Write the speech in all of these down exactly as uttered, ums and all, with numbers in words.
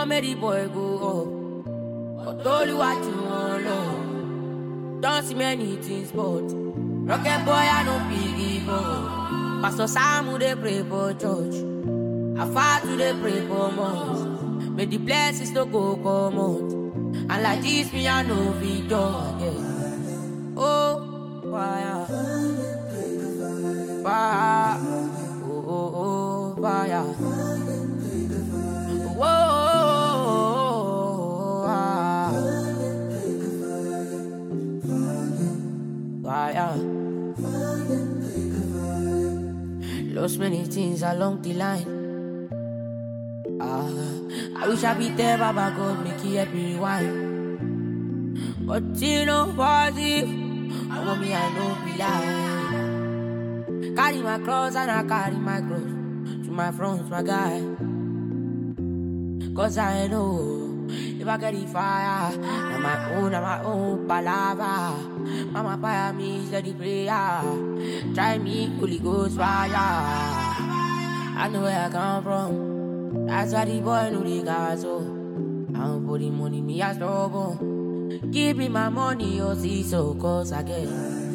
make the boy go up. But told you what you want, love. Don't see many things, but rocket boy, I don't believe up. Pastor Sam, they pray for church. I far to they pray for mosque. May the blessings to go come out. And like this, me, I know victor, yeah. Oh, fire. Fire. Oh, oh, oh, fire. Whoa. Fire. Lost many things along the line. Ah, I wish I be there, Baba God, make it help me rewind. But you know, positive, I want me, I know be lying. Carry my cross and I carry my cross to my front, my guy. Cause I know if I get the fire, I'm my own, I'm my own palava. Mama fire me, steady prayer. Try me, Holy Ghost fire. I know where I come from. That's why the boy know the gas, so I don't put the money, me a struggle. Give me my money, oh see so, cause I get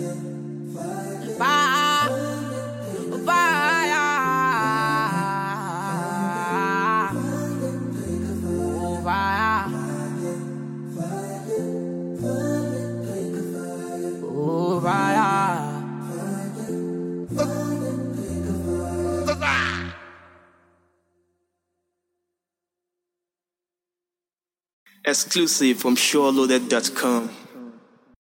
fire, fire, oh fire, oh fire. Exclusive from Sure Loaded dot com.